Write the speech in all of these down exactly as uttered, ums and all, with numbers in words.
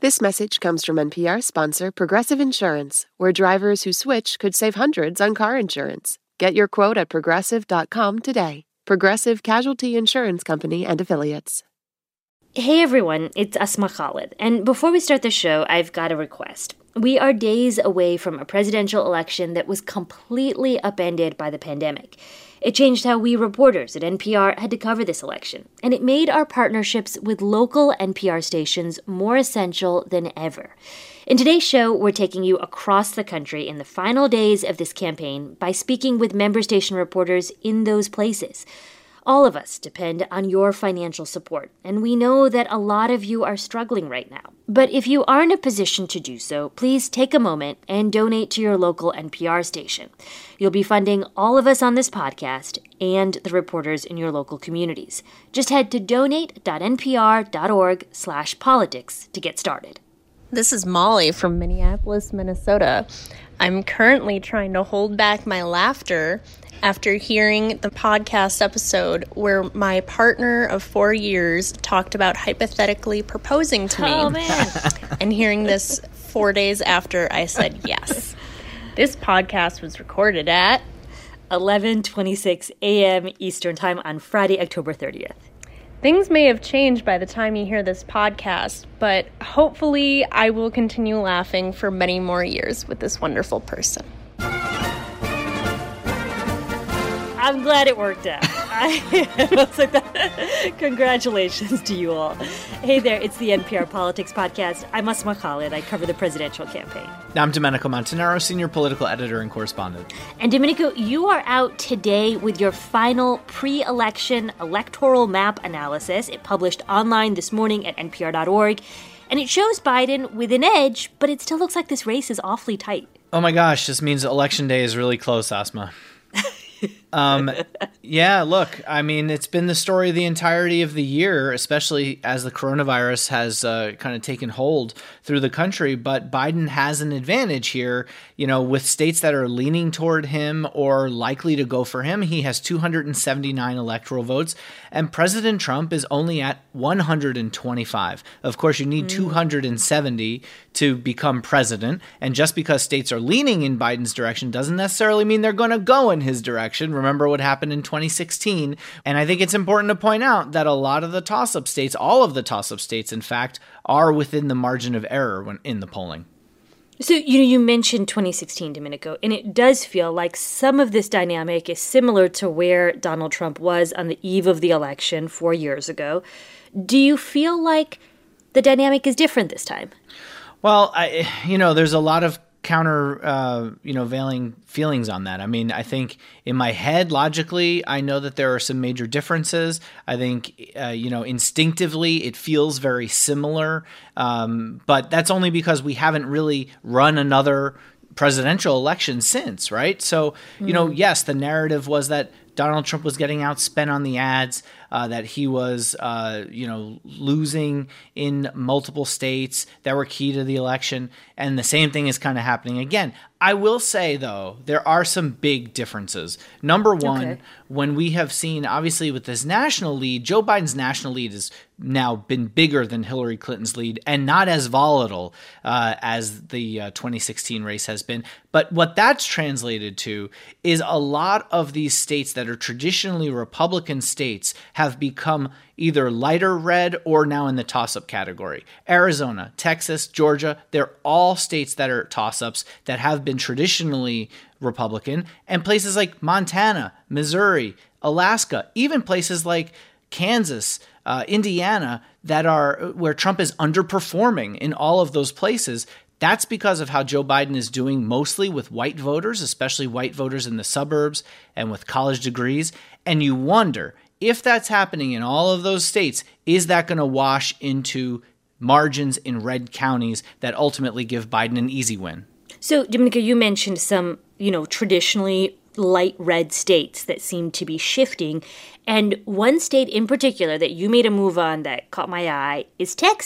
This message comes from N P R sponsor Progressive Insurance, where drivers who switch could save hundreds on car insurance. Get your quote at progressive dot com today. Progressive Casualty Insurance Company and Affiliates. Hey everyone, it's Asma Khalid, and before we start the show, I've got a request. We are days away from a presidential election that was completely upended by the pandemic. It changed how we reporters at N P R had to cover this election, and it made our partnerships with local N P R stations more essential than ever. In today's show, we're taking you across the country in the final days of this campaign by speaking with member station reporters in those places. All of us depend on your financial support, and we know that a lot of you are struggling right now. But if you are in a position to do so, please take a moment and donate to your local N P R station. You'll be funding all of us on this podcast and the reporters in your local communities. Just head to donate dot n p r dot org slash politics to get started. This is Molly from Minneapolis, Minnesota. I'm currently trying to hold back my laughter after hearing the podcast episode where my partner of four years talked about hypothetically proposing to me. Oh, man. And hearing this four days after I said yes. This podcast was recorded at eleven twenty-six a.m. Eastern Time on Friday, October thirtieth. Things may have changed by the time you hear this podcast, but hopefully I will continue laughing for many more years with this wonderful person. I'm glad it worked out. I was like that. Congratulations to you all. Hey there, it's the N P R Politics Podcast. I'm Asma Khalid. I cover the presidential campaign. I'm Domenico Montanaro, senior political editor and correspondent. And Domenico, you are out today with your final pre-election electoral map analysis. It published online this morning at N P R dot org. And it shows Biden with an edge, but it still looks like this race is awfully tight. Oh my gosh, this means election day is really close, Asma. um, yeah, look, I mean, it's been the story the entirety of the year, especially as the coronavirus has uh, kind of taken hold through the country. But Biden has an advantage here, you know, with states that are leaning toward him or likely to go for him. He has two hundred seventy-nine electoral votes, and President Trump is only at one hundred twenty-five. Of course, you need mm. two hundred seventy to become president. And just because states are leaning in Biden's direction doesn't necessarily mean they're going to go in his direction. Remember what happened in twenty sixteen. And I think it's important to point out that a lot of the toss-up states, all of the toss-up states, in fact, are within the margin of error when in the polling. So, you know, you mentioned twenty sixteen, Domenico, and it does feel like some of this dynamic is similar to where Donald Trump was on the eve of the election four years ago. Do you feel like the dynamic is different this time? Well, I, you know, there's a lot of counter, uh, you know, veiling feelings on that. I mean, I think in my head, logically, I know that there are some major differences. I think, uh, you know, instinctively, it feels very similar. Um, but that's only because we haven't really run another presidential election since, right? So, you mm. know, yes, the narrative was that Donald Trump was getting outspent on the ads, uh, that he was, uh, you know, losing in multiple states that were key to the election. And the same thing is kind of happening again. I will say, though, there are some big differences. Number one, okay. when we have seen, obviously, with this national lead, Joe Biden's national lead has now been bigger than Hillary Clinton's lead and not as volatile uh, as the uh, twenty sixteen race has been. But what that's translated to is a lot of these states that are traditionally Republican states have become either lighter red or now in the toss-up category. Arizona, Texas, Georgia, they're all states that are toss-ups that have been traditionally Republican, and places like Montana, Missouri, Alaska, even places like Kansas, uh, Indiana, that are where Trump is underperforming in all of those places. That's because of how Joe Biden is doing mostly with white voters, especially white voters in the suburbs and with college degrees. And you wonder, if that's happening in all of those states, is that going to wash into margins in red counties that ultimately give Biden an easy win? So, Domenico, you mentioned some, you know, traditionally light red states that seem to be shifting. And one state in particular that you made a move on that caught my eye is Texas.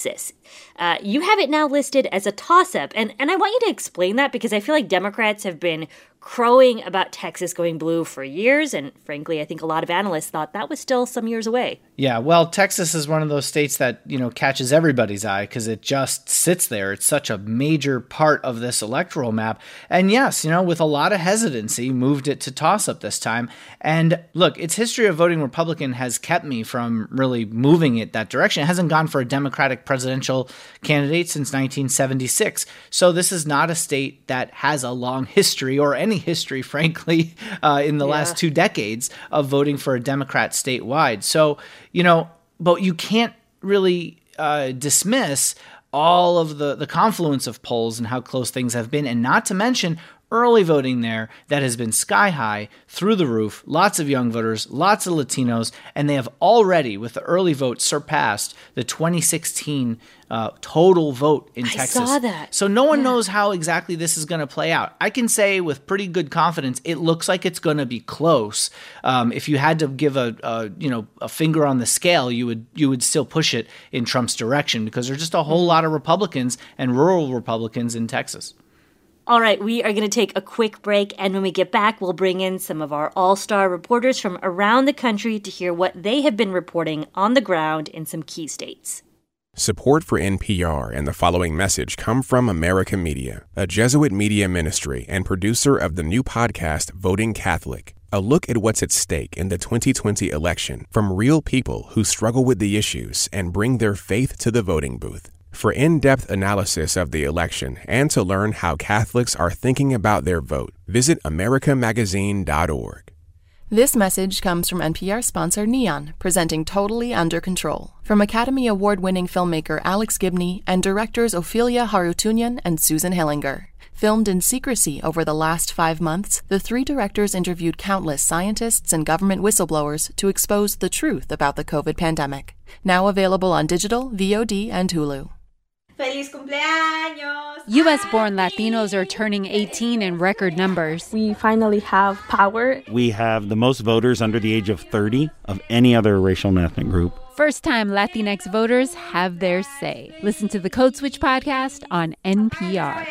Uh, you have it now listed as a toss-up, and, and I want you to explain that because I feel like Democrats have been crowing about Texas going blue for years, and frankly, I think a lot of analysts thought that was still some years away. Yeah, well, Texas is one of those states that, you know, catches everybody's eye because it just sits there. It's such a major part of this electoral map. And yes, you know, with a lot of hesitancy, moved it to toss-up this time. And look, its history of voting Republican has kept me from really moving it that direction. It hasn't gone for a Democratic presidential candidate since nineteen seventy-six. So this is not a state that has a long history or any history, frankly, uh, in the yeah. last two decades of voting for a Democrat statewide. So, you know, but you can't really uh, dismiss all of the, the confluence of polls and how close things have been, and not to mention early voting there that has been sky high, through the roof, lots of young voters, lots of Latinos, and they have already, with the early vote, surpassed the twenty sixteen uh, total vote in I Texas. I saw that. So no one yeah. knows how exactly this is going to play out. I can say with pretty good confidence, it looks like it's going to be close. Um, if you had to give a, a you know a finger on the scale, you would you would still push it in Trump's direction because there's just a whole lot of Republicans and rural Republicans in Texas. All right, we are going to take a quick break, and when we get back, we'll bring in some of our all-star reporters from around the country to hear what they have been reporting on the ground in some key states. Support for N P R and the following message come from America Media, a Jesuit media ministry and producer of the new podcast Voting Catholic, a look at what's at stake in the twenty twenty election from real people who struggle with the issues and bring their faith to the voting booth. For in-depth analysis of the election and to learn how Catholics are thinking about their vote, visit america magazine dot org. This message comes from N P R sponsor Neon, presenting Totally Under Control, from Academy Award-winning filmmaker Alex Gibney and directors Ophelia Harutyunyan and Susan Hillinger. Filmed in secrecy over the last five months, the three directors interviewed countless scientists and government whistleblowers to expose the truth about the COVID pandemic. Now available on digital, V O D, and Hulu. Feliz cumpleaños. U S-born Latinos are turning eighteen in record numbers. We finally have power. We have the most voters under the age of thirty of any other racial and ethnic group. First-time Latinx voters have their say. Listen to the Code Switch podcast on N P R.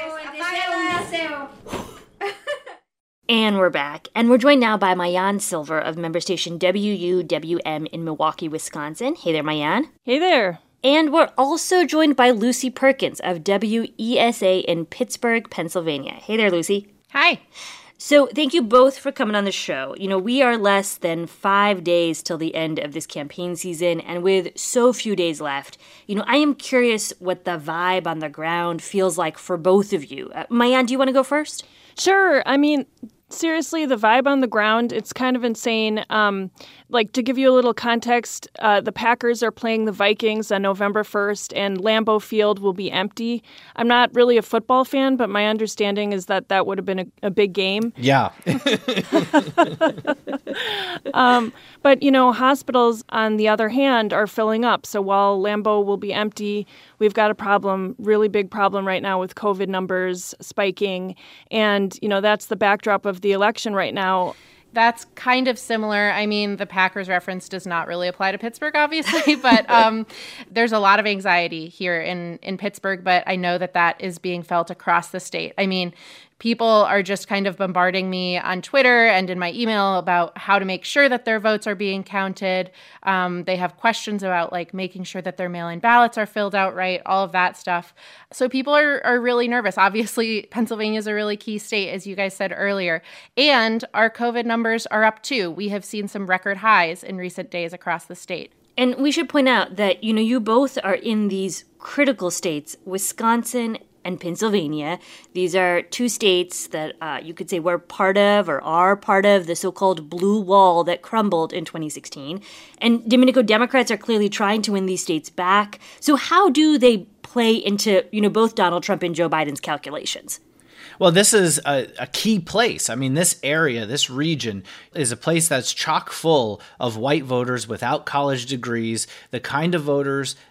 And we're back. And we're joined now by Maayan Silver of member station W U W M in Milwaukee, Wisconsin. Hey there, Maayan. Hey there. And we're also joined by Lucy Perkins of W E S A in Pittsburgh, Pennsylvania. Hey there, Lucy. Hi. So thank you both for coming on the show. You know, we are less than five days till the end of this campaign season, and with so few days left, you know, I am curious what the vibe on the ground feels like for both of you. Uh, Maayan, do you want to go first? Sure. I mean, seriously, the vibe on the ground, it's kind of insane. Um, like, to give you a little context, uh, the Packers are playing the Vikings on November first, and Lambeau Field will be empty. I'm not really a football fan, but my understanding is that that would have been a, a big game. Yeah. um, but, you know, hospitals, on the other hand, are filling up. So while Lambeau will be empty, we've got a problem, really big problem right now with COVID numbers spiking. And, you know, that's the backdrop of the election right now. That's kind of similar. I mean, the Packers reference does not really apply to Pittsburgh, obviously, but um, there's a lot of anxiety here in, in Pittsburgh, but I know that that is being felt across the state. I mean, people are just kind of bombarding me on Twitter and in my email about how to make sure that their votes are being counted. Um, they have questions about like making sure that their mail-in ballots are filled out right, all of that stuff. So people are, are really nervous. Obviously, Pennsylvania is a really key state, as you guys said earlier. And our COVID numbers are up too. We have seen some record highs in recent days across the state. And we should point out that, you know, you both are in these critical states, Wisconsin and Pennsylvania. These are two states that uh, you could say we're part of or are part of the so-called blue wall that crumbled in twenty sixteen. And Domenico, Democrats are clearly trying to win these states back. So how do they play into, you know, both Donald Trump and Joe Biden's calculations? Well, this is a, a key place. I mean, this area, this region is a place that's chock full of white voters without college degrees, the kind of voters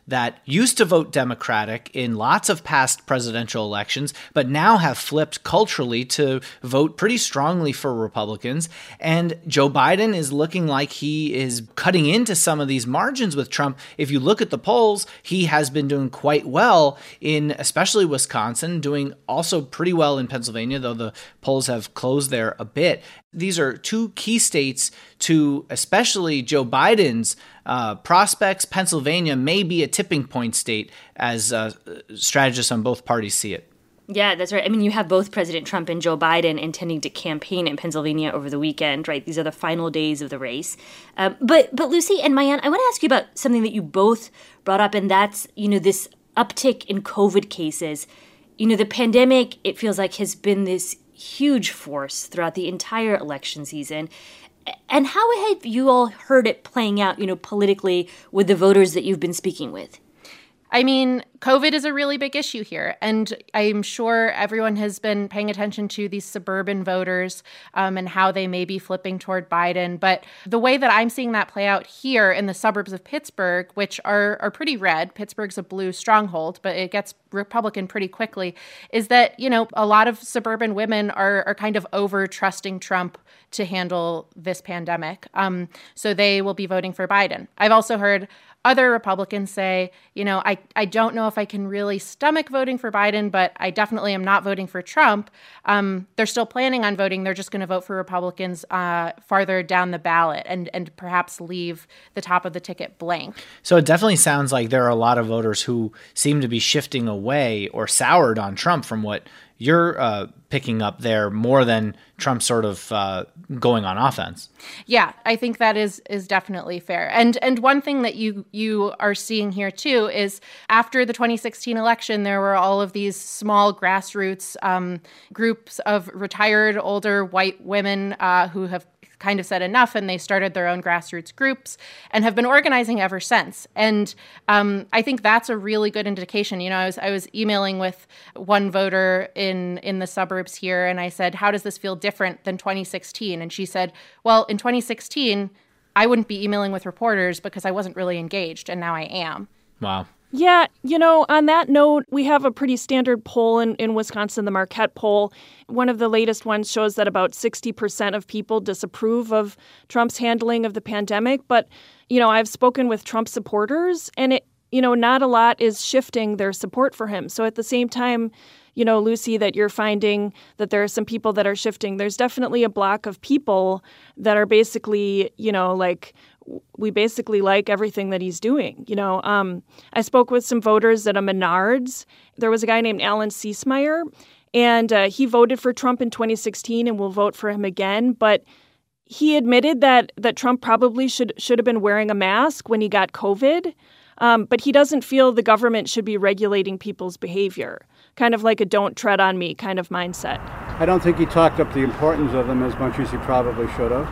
that used to vote Democratic in lots of past presidential elections, but now have flipped culturally to vote pretty strongly for Republicans. And Joe Biden is looking like he is cutting into some of these margins with Trump. If you look at the polls, he has been doing quite well in especially Wisconsin, doing also pretty well in Pennsylvania, though the polls have closed there a bit. These are two key states to especially Joe Biden's uh, prospects. Pennsylvania may be a tipping point state as uh, strategists on both parties see it. Yeah, that's right. I mean, you have both President Trump and Joe Biden intending to campaign in Pennsylvania over the weekend, right? These are the final days of the race. Um, but, but Lucy and Maayan, I want to ask you about something that you both brought up, and that's, you know, this uptick in COVID cases. You know, the pandemic, it feels like, has been this huge force throughout the entire election season. And how have you all heard it playing out, you know, politically with the voters that you've been speaking with? I mean, COVID is a really big issue here, and I'm sure everyone has been paying attention to these suburban voters um, and how they may be flipping toward Biden. But the way that I'm seeing that play out here in the suburbs of Pittsburgh, which are, are pretty red, Pittsburgh's a blue stronghold, but it gets Republican pretty quickly, is that, you know, a lot of suburban women are, are kind of over trusting Trump to handle this pandemic. Um, so they will be voting for Biden. I've also heard other Republicans say, you know, I, I don't know if I can really stomach voting for Biden, but I definitely am not voting for Trump. Um, they're still planning on voting. They're just going to vote for Republicans uh, farther down the ballot and, and perhaps leave the top of the ticket blank. So it definitely sounds like there are a lot of voters who seem to be shifting away or soured on Trump from what you're uh, picking up there more than Trump sort of uh, going on offense. Yeah, I think that is is definitely fair. And and one thing that you you are seeing here too is after the twenty sixteen election, there were all of these small grassroots um, groups of retired older white women uh, who have kind of said enough, and they started their own grassroots groups and have been organizing ever since. And um, I think that's a really good indication. You know, I was I was emailing with one voter in in the suburbs here, and I said, "How does this feel different than twenty sixteen?" And she said, "Well, in twenty sixteen, I wouldn't be emailing with reporters because I wasn't really engaged, and now I am." Wow. Yeah, you know, on that note, we have a pretty standard poll in, in Wisconsin, the Marquette poll. One of the latest ones shows that about sixty percent of people disapprove of Trump's handling of the pandemic. But, you know, I've spoken with Trump supporters, and, it, you know, not a lot is shifting their support for him. So at the same time, you know, Lucy, that you're finding that there are some people that are shifting, there's definitely a block of people that are basically, you know, like, we basically like everything that he's doing. You know, um, I spoke with some voters at a Menards. There was a guy named Alan Seismeyer, and uh, he voted for Trump in twenty sixteen and will vote for him again. But he admitted that that Trump probably should should have been wearing a mask when he got COVID. Um, but he doesn't feel the government should be regulating people's behavior, kind of like a don't tread on me kind of mindset. I don't think he talked up the importance of them as much as he probably should have.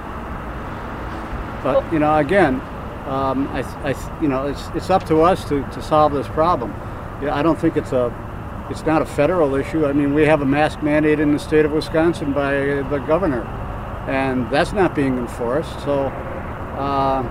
But, you know, again, um, I, I, you know, it's it's up to us to, to solve this problem. Yeah, I don't think it's a, it's not a federal issue. I mean, we have a mask mandate in the state of Wisconsin by the governor, and that's not being enforced. So, uh,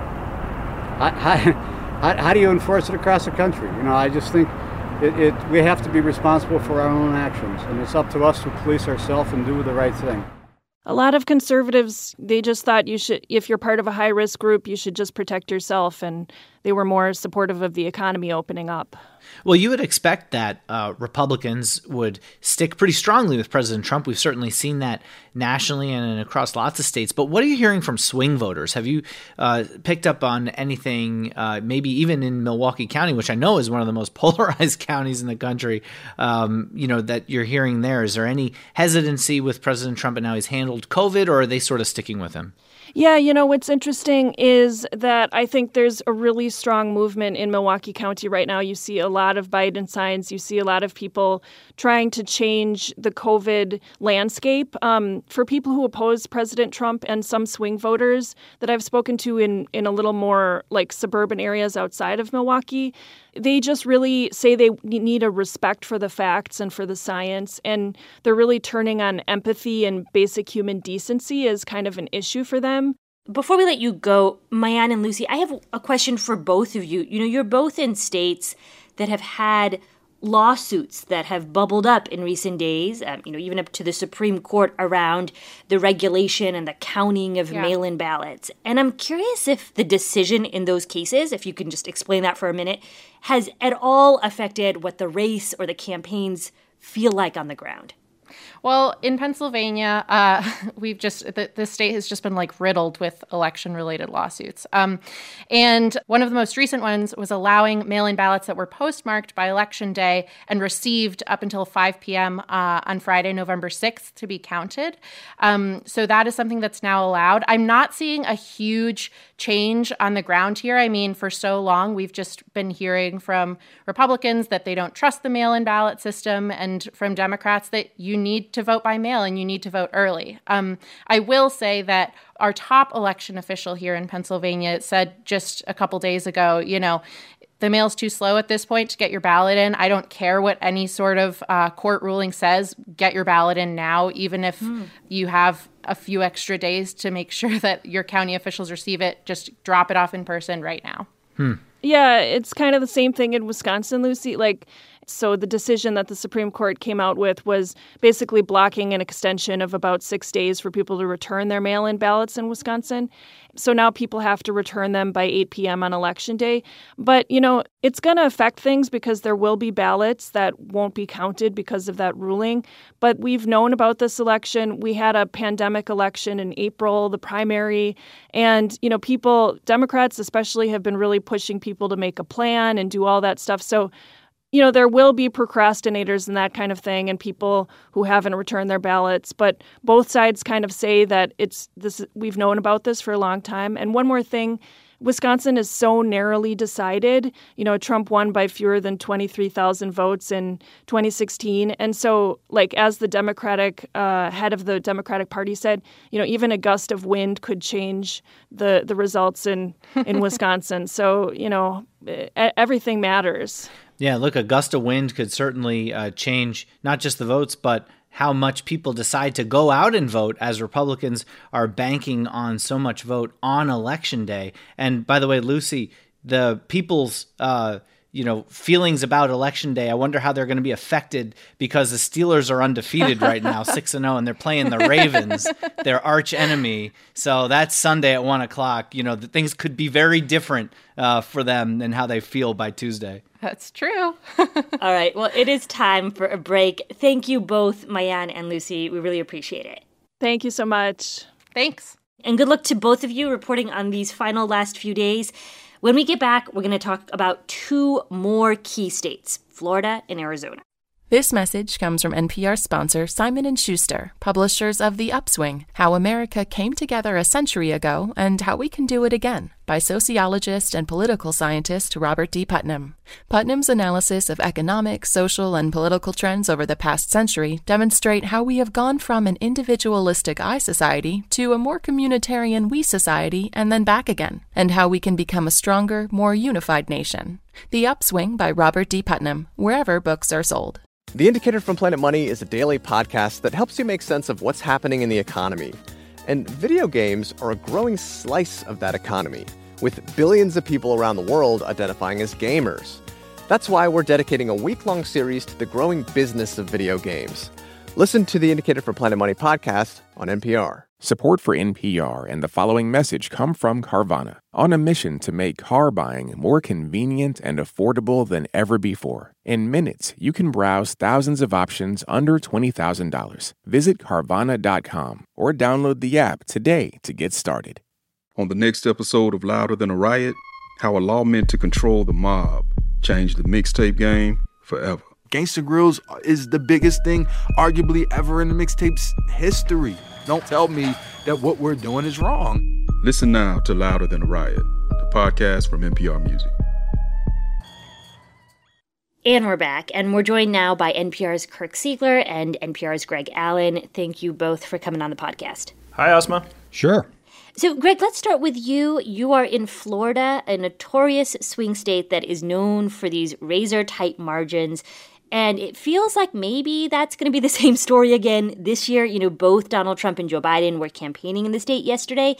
how, how, how do you enforce it across the country? You know, I just think it, it we have to be responsible for our own actions, and it's up to us to police ourselves and do the right thing. A lot of conservatives, they just thought you should, if you're part of a high-risk group, you should just protect yourself, and they were more supportive of the economy opening up. Well, you would expect that uh, Republicans would stick pretty strongly with President Trump. We've certainly seen that nationally and across lots of states. But what are you hearing from swing voters? Have you uh, picked up on anything, uh, maybe even in Milwaukee County, which I know is one of the most polarized counties in the country, um, you know, that you're hearing there? Is there any hesitancy with President Trump and how he's handled COVID, or are they sort of sticking with him? Yeah, you know, what's interesting is that I think there's a really strong movement in Milwaukee County right now. You see a lot of Biden signs. You see a lot of people trying to change the COVID landscape. Um, for people who oppose President Trump and some swing voters that I've spoken to in, in a little more like suburban areas outside of Milwaukee, they just really say they need a respect for the facts and for the science, and they're really turning on empathy and basic human decency as kind of an issue for them. Before we let you go, Maayan and Lucy, I have a question for both of you. You know, you're both in states that have had lawsuits that have bubbled up in recent days, um, you know, even up to the Supreme Court around the regulation and the counting of Yeah. mail-in ballots. And I'm curious if the decision in those cases, if you can just explain that for a minute, has at all affected what the race or the campaigns feel like on the ground. Well, in Pennsylvania, uh, we've just, the, the state has just been like riddled with election-related lawsuits. Um, and one of the most recent ones was allowing mail-in ballots that were postmarked by Election Day and received up until five p.m. Uh, on Friday, November sixth, to be counted. Um, so that is something that's now allowed. I'm not seeing a huge change on the ground here. I mean, for so long, we've just been hearing from Republicans that they don't trust the mail-in ballot system, and from Democrats that you need to vote by mail and you need to vote early. Um, I will say that our top election official here in Pennsylvania said just a couple days ago, you know, the mail's too slow at this point to get your ballot in. I don't care what any sort of uh, court ruling says. Get your ballot in now, even if mm. you have a few extra days to make sure that your county officials receive it. Just drop it off in person right now. Hmm. Yeah, it's kind of the same thing in Wisconsin, Lucy. Like, so the decision that the Supreme Court came out with was basically blocking an extension of about six days for people to return their mail-in ballots in Wisconsin. So now people have to return them by eight p.m. on Election Day. But, you know, it's going to affect things because there will be ballots that won't be counted because of that ruling. But we've known about this election. We had a pandemic election in April, the primary. And, you know, people, Democrats especially, have been really pushing people to make a plan and do all that stuff. So, you know, there will be procrastinators and that kind of thing and people who haven't returned their ballots. But both sides kind of say that it's this. We've known about this for a long time. And one more thing, Wisconsin is so narrowly decided. You know, Trump won by fewer than twenty-three thousand votes in twenty sixteen. And so, like, as the Democratic uh, head of the Democratic Party said, you know, even a gust of wind could change the, the results in, in Wisconsin. So, you know, everything matters. Yeah, look, a gust of wind could certainly uh, change not just the votes, but how much people decide to go out and vote, as Republicans are banking on so much vote on Election Day. And by the way, Lucy, the people's uh, you know feelings about Election Day, I wonder how they're going to be affected because the Steelers are undefeated right now, six and zero, and they're playing the Ravens, their arch enemy. So that's Sunday at one o'clock. You know, the things could be very different uh, for them and how they feel by Tuesday. That's true. All right. Well, it is time for a break. Thank you both, Maayan and Lucy. We really appreciate it. Thank you so much. Thanks. And good luck to both of you reporting on these final last few days. When we get back, we're going to talk about two more key states, Florida and Arizona. This message comes from N P R sponsor Simon and Schuster, publishers of The Upswing, How America Came Together a Century Ago and How We Can Do It Again, by sociologist and political scientist Robert D. Putnam. Putnam's analysis of economic, social, and political trends over the past century demonstrate how we have gone from an individualistic I society to a more communitarian we society and then back again, and how we can become a stronger, more unified nation. The Upswing by Robert D. Putnam, wherever books are sold. The Indicator from Planet Money is a daily podcast that helps you make sense of what's happening in the economy. And video games are a growing slice of that economy, with billions of people around the world identifying as gamers. That's why we're dedicating a week-long series to the growing business of video games. Listen to the Indicator from Planet Money podcast on N P R. Support for N P R and the following message come from Carvana, on a mission to make car buying more convenient and affordable than ever before. In minutes, you can browse thousands of options under twenty thousand dollars. Visit Carvana dot com or download the app today to get started. On the next episode of Louder Than a Riot, how a law meant to control the mob changed the mixtape game forever. Gangsta Grills is the biggest thing arguably ever in the mixtape's history. Don't tell me that what we're doing is wrong. Listen now to Louder Than a Riot, the podcast from N P R Music. And we're back, and we're joined now by N P R's Kirk Siegler and N P R's Greg Allen. Thank you both for coming on the podcast. Hi, Asma. Sure. So, Greg, let's start with you. You are in Florida, a notorious swing state that is known for these razor-tight margins. And it feels like maybe that's going to be the same story again this year. You know, both Donald Trump and Joe Biden were campaigning in the state yesterday.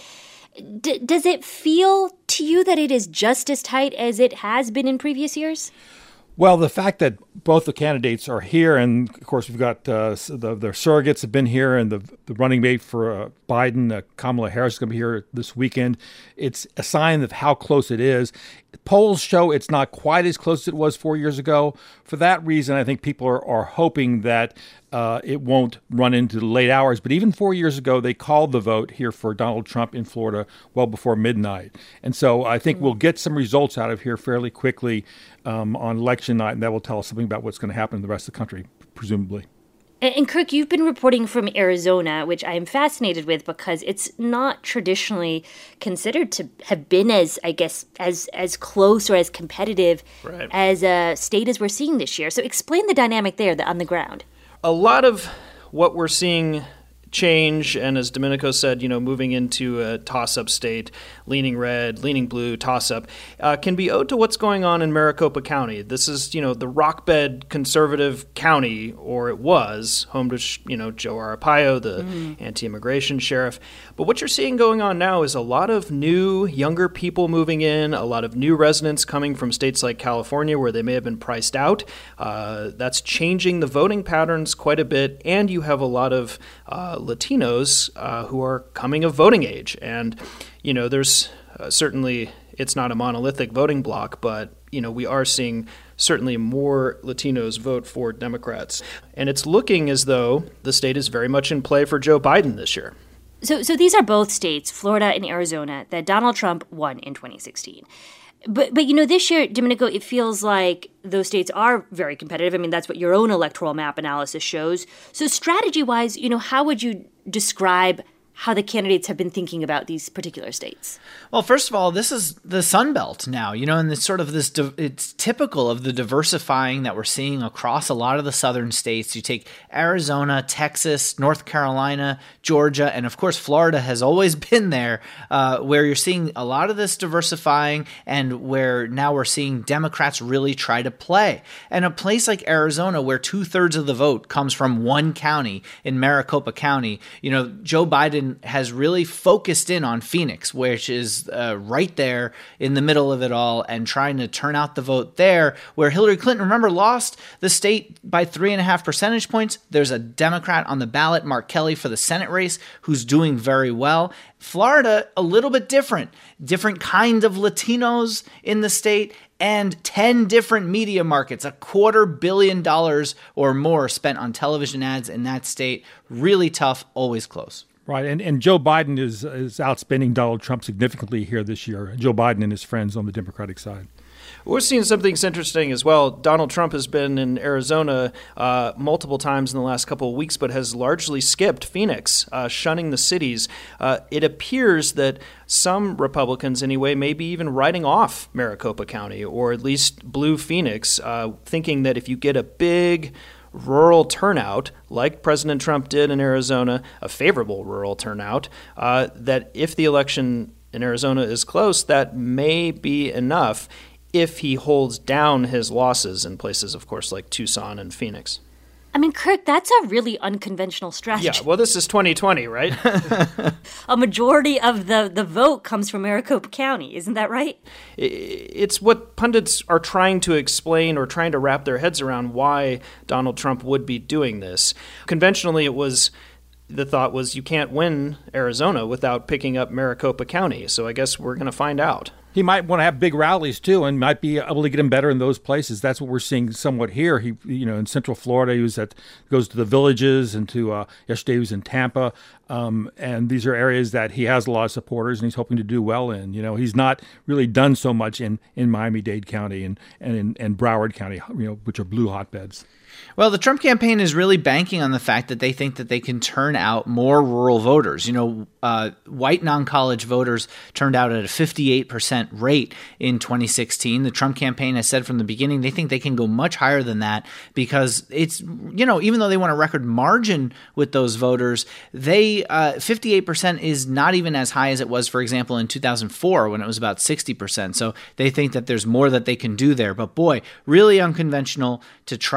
D- does it feel to you that it is just as tight as it has been in previous years? Well, the fact that both the candidates are here, and of course we've got uh, the, their surrogates have been here, and the, the running mate for uh, Biden, uh, Kamala Harris, is going to be here this weekend. It's a sign of how close it is. Polls show it's not quite as close as it was four years ago. For that reason, I think people are, are hoping that uh, it won't run into the late hours. But even four years ago, they called the vote here for Donald Trump in Florida well before midnight. And so I think we'll get some results out of here fairly quickly um, on election night, and that will tell us something about what's going to happen in the rest of the country, presumably. And Kirk, you've been reporting from Arizona, which I am fascinated with because it's not traditionally considered to have been as, I guess, as as close or as competitive right. as a state as we're seeing this year. So explain the dynamic there on the ground. A lot of what we're seeing change, and as Domenico said, you know, moving into a toss-up state, leaning red, leaning blue, toss-up, uh, can be owed to what's going on in Maricopa County. This is, you know, the rock-bed conservative county, or it was, home to, you know, Joe Arpaio, the mm. anti-immigration sheriff. But what you're seeing going on now is a lot of new, younger people moving in, a lot of new residents coming from states like California where they may have been priced out. Uh, that's changing the voting patterns quite a bit, and you have a lot of uh, Latinos uh, who are coming of voting age. And, you know, there's uh, certainly, it's not a monolithic voting bloc, but, you know, we are seeing certainly more Latinos vote for Democrats. And it's looking as though the state is very much in play for Joe Biden this year. So, so these are both states, Florida and Arizona, that Donald Trump won in twenty sixteen. But, but you know, this year, Domenico, it feels like those states are very competitive. I mean, that's what your own electoral map analysis shows. So strategy-wise, you know, how would you describe how the candidates have been thinking about these particular states? Well, first of all, this is the Sun Belt now, you know, and it's sort of this, it's typical of the diversifying that we're seeing across a lot of the southern states. You take Arizona, Texas, North Carolina, Georgia, and of course, Florida has always been there, uh, where you're seeing a lot of this diversifying and where now we're seeing Democrats really try to play. And a place like Arizona, where two thirds of the vote comes from one county in Maricopa County, you know, Joe Biden has really focused in on Phoenix, which is uh, right there in the middle of it all, and trying to turn out the vote there, where Hillary Clinton, remember, lost the state by three and a half percentage points. There's a Democrat on the ballot, Mark Kelly, for the Senate race, who's doing very well. Florida, a little bit different, different kind of Latinos in the state, and ten different media markets, a quarter billion dollars or more spent on television ads in that state. Really tough, always close. Right, and, and Joe Biden is is outspending Donald Trump significantly here this year. Joe Biden and his friends on the Democratic side. We're seeing something interesting as well. Donald Trump has been in Arizona uh, multiple times in the last couple of weeks, but has largely skipped Phoenix, uh, shunning the cities. Uh, it appears that some Republicans, anyway, may be even writing off Maricopa County, or at least Blue Phoenix, uh, thinking that if you get a big rural turnout, like President Trump did in Arizona, a favorable rural turnout, uh, that if the election in Arizona is close, that may be enough if he holds down his losses in places, of course, like Tucson and Phoenix. I mean, Kirk, that's a really unconventional strategy. Yeah, well, this is twenty twenty, right? A majority of the, the vote comes from Maricopa County. Isn't that right? It's what pundits are trying to explain or trying to wrap their heads around why Donald Trump would be doing this. Conventionally, it was the thought was you can't win Arizona without picking up Maricopa County. So I guess we're going to find out. He might want to have big rallies, too, and might be able to get him better in those places. That's what we're seeing somewhat here. He, you know, in Central Florida, he was at, goes to the Villages, and to, uh, yesterday he was in Tampa. Um, and these are areas that he has a lot of supporters, and he's hoping to do well in. You know, he's not really done so much in, in Miami-Dade County and, and in and Broward County, you know, which are blue hotbeds. Well, the Trump campaign is really banking on the fact that they think that they can turn out more rural voters. You know, uh, white non-college voters turned out at a fifty-eight percent rate in twenty sixteen. The Trump campaign has said from the beginning they think they can go much higher than that because it's, you know, even though they want a record margin with those voters, they uh, fifty-eight percent is not even as high as it was, for example, in two thousand four when it was about sixty percent. So they think that there's more that they can do there. But boy, really unconventional to try to go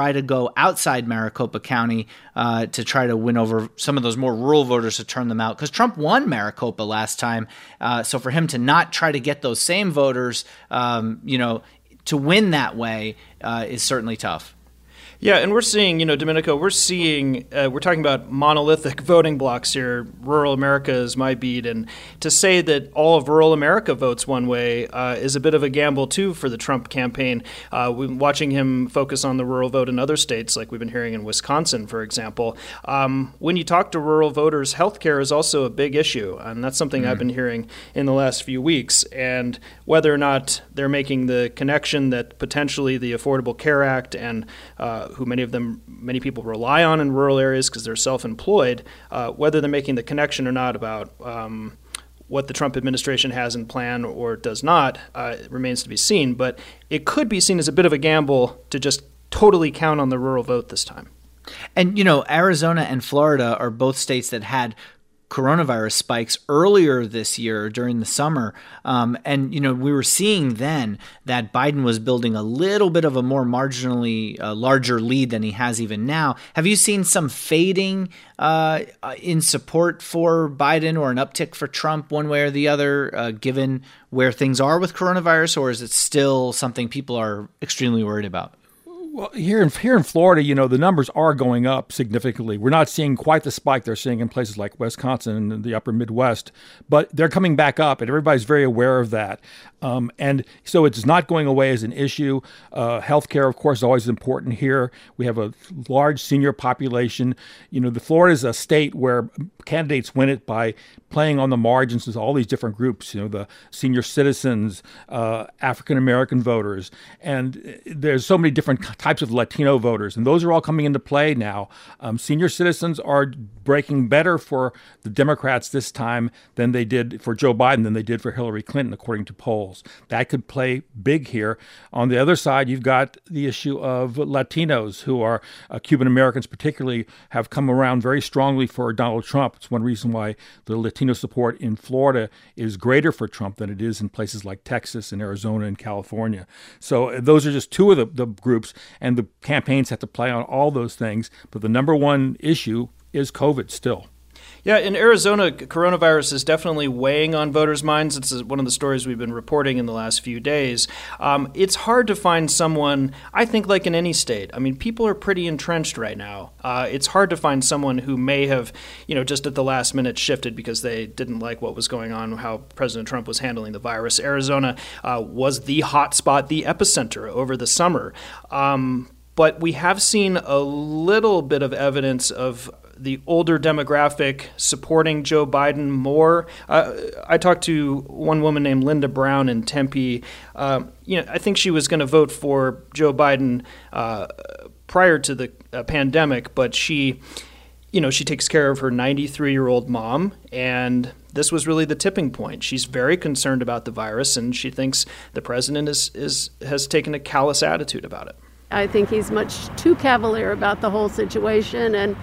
go outside Maricopa County uh, to try to win over some of those more rural voters to turn them out. Because Trump won Maricopa last time. Uh, so for him to not try to get those same voters, um, you know, to win that way uh, is certainly tough. Yeah, and we're seeing, you know, Domenico, we're seeing, uh, we're talking about monolithic voting blocks here. Rural America is my beat. And to say that all of rural America votes one way uh, is a bit of a gamble, too, for the Trump campaign. Uh, we've been watching him focus on the rural vote in other states, like we've been hearing in Wisconsin, for example. Um, when you talk to rural voters, healthcare is also a big issue. And that's something mm. I've been hearing in the last few weeks. And whether or not they're making the connection that potentially the Affordable Care Act and uh, who many of them, many people rely on in rural areas because they're self-employed, uh, whether they're making the connection or not about um, what the Trump administration has in plan or does not, uh, remains to be seen. But it could be seen as a bit of a gamble to just totally count on the rural vote this time. And, you know, Arizona and Florida are both states that had coronavirus spikes earlier this year during the summer. Um, and, you know, we were seeing then that Biden was building a little bit of a more marginally uh, larger lead than he has even now. Have you seen some fading uh, in support for Biden or an uptick for Trump one way or the other, uh, given where things are with coronavirus, or is it still something people are extremely worried about? Well, here in here in Florida, you know, the numbers are going up significantly. We're not seeing quite the spike they're seeing in places like Wisconsin and the upper Midwest, but they're coming back up, and everybody's very aware of that. Um, and so it's not going away as an issue. Uh, healthcare, of course, is always important here. We have a large senior population. You know, the Florida is a state where candidates win it by playing on the margins with all these different groups, you know, the senior citizens, uh, African-American voters, and there's so many different types of Latino voters, and those are all coming into play now. Um, senior citizens are breaking better for the Democrats this time than they did for Joe Biden than they did for Hillary Clinton, according to polls. That could play big here. On the other side, you've got the issue of Latinos who are, uh, Cuban Americans particularly, have come around very strongly for Donald Trump. It's one reason why the Latino support in Florida is greater for Trump than it is in places like Texas and Arizona and California. So those are just two of the, the groups, and the campaigns have to play on all those things. But the number one issue is COVID still. Yeah, in Arizona, coronavirus is definitely weighing on voters' minds. It's one of the stories we've been reporting in the last few days. Um, it's hard to find someone, I think, like in any state. I mean, people are pretty entrenched right now. Uh, it's hard to find someone who may have, you know, just at the last minute shifted because they didn't like what was going on, how President Trump was handling the virus. Arizona uh, was the hot spot, the epicenter over the summer. Um, but we have seen a little bit of evidence of the older demographic supporting Joe Biden more. Uh, I talked to one woman named Linda Brown in Tempe. Um, you know, I think she was going to vote for Joe Biden uh, prior to the uh, pandemic, but she, you know, she takes care of her ninety-three-year-old mom, and this was really the tipping point. She's very concerned about the virus, and she thinks the president is, is has taken a callous attitude about it. I think he's much too cavalier about the whole situation, and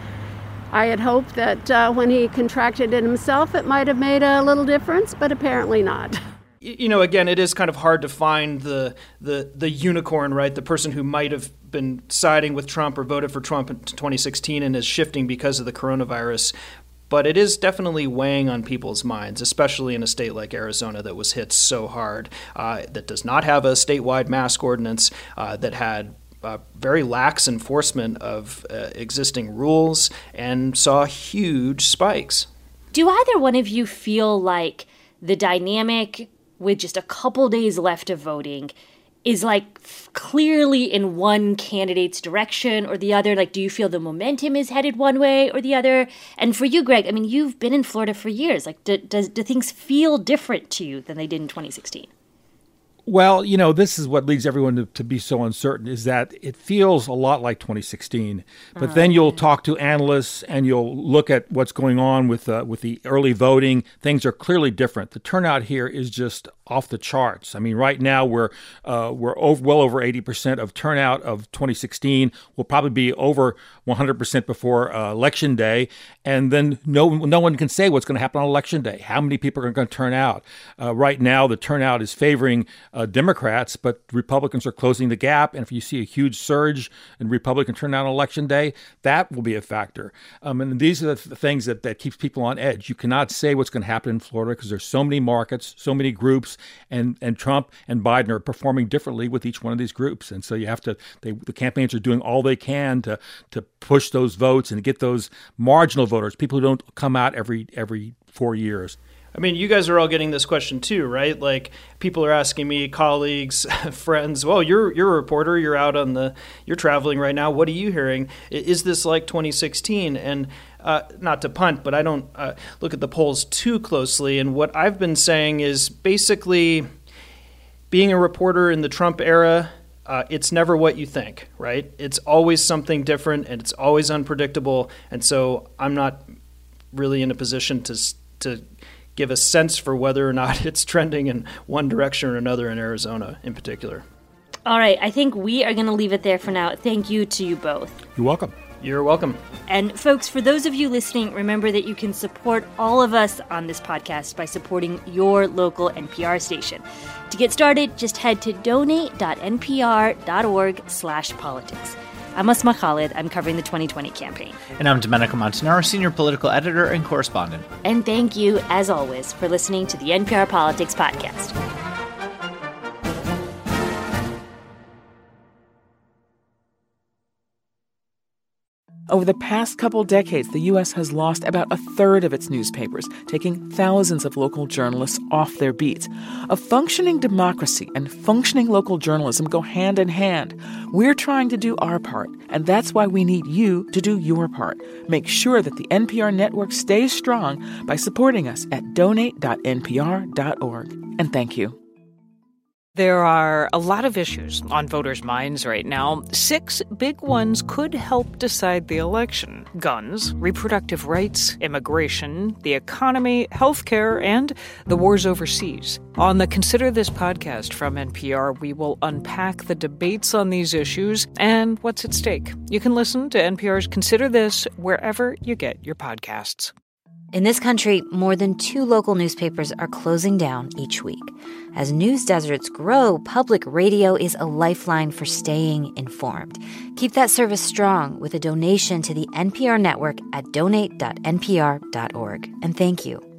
I had hoped that uh, when he contracted it himself, it might have made a little difference, but apparently not. You know, again, it is kind of hard to find the the the unicorn, right? The person who might have been siding with Trump or voted for Trump in twenty sixteen and is shifting because of the coronavirus. But it is definitely weighing on people's minds, especially in a state like Arizona that was hit so hard, uh, that does not have a statewide mask ordinance, uh, that had Uh, very lax enforcement of uh, existing rules, and saw huge spikes. Do either one of you feel like the dynamic with just a couple days left of voting is like clearly in one candidate's direction or the other? Like, do you feel the momentum is headed one way or the other? And for you, Greg, I mean, you've been in Florida for years. Like, do, does, do things feel different to you than they did in twenty sixteen? Well, you know, this is what leads everyone to, to be so uncertain, is that it feels a lot like twenty sixteen. But uh, then you'll talk to analysts and you'll look at what's going on with uh, with the early voting. Things are clearly different. The turnout here is just off the charts. I mean, right now we're uh, we're over, well over eighty percent of turnout of twenty sixteen. We'll probably be over one hundred percent before uh, Election Day. And then no no one can say what's going to happen on Election Day. How many people are going to turn out? Uh, right now, the turnout is favoring uh, Democrats, but Republicans are closing the gap. And if you see a huge surge in Republican turnout on Election Day, that will be a factor. Um, and these are the th- things that, that keeps people on edge. You cannot say what's going to happen in Florida because there's so many markets, so many groups, and, and Trump and Biden are performing differently with each one of these groups. And so you have to, they, the campaigns are doing all they can to to push those votes and get those marginal voters, people who don't come out every every four years. I mean, you guys are all getting this question too, right? Like, people are asking me, colleagues, friends, well, you're you're a reporter, you're out on the, you're traveling right now. What are you hearing? Is this like twenty sixteen? And uh, not to punt, but I don't uh, look at the polls too closely. And what I've been saying is basically being a reporter in the Trump era, Uh, it's never what you think, right? It's always something different, and it's always unpredictable. And so I'm not really in a position to to give a sense for whether or not it's trending in one direction or another in Arizona in particular. All right, I think we are going to leave it there for now. Thank you to you both. You're welcome. You're welcome. And folks, for those of you listening, remember that you can support all of us on this podcast by supporting your local N P R station. To get started, just head to donate.npr.org slash politics. I'm Asma Khalid. I'm covering the twenty twenty campaign. And I'm Domenico Montanaro, senior political editor and correspondent. And thank you, as always, for listening to the N P R Politics Podcast. Over the past couple decades, the U S has lost about a third of its newspapers, taking thousands of local journalists off their beats. A functioning democracy and functioning local journalism go hand in hand. We're trying to do our part, and that's why we need you to do your part. Make sure that the N P R network stays strong by supporting us at donate dot n p r dot org. And thank you. There are a lot of issues on voters' minds right now. Six big ones could help decide the election: guns, reproductive rights, immigration, the economy, healthcare, and the wars overseas. On the Consider This podcast from N P R, we will unpack the debates on these issues and what's at stake. You can listen to N P R's Consider This wherever you get your podcasts. In this country, more than two local newspapers are closing down each week. As news deserts grow, public radio is a lifeline for staying informed. Keep that service strong with a donation to the N P R network at donate dot n p r dot org. And thank you.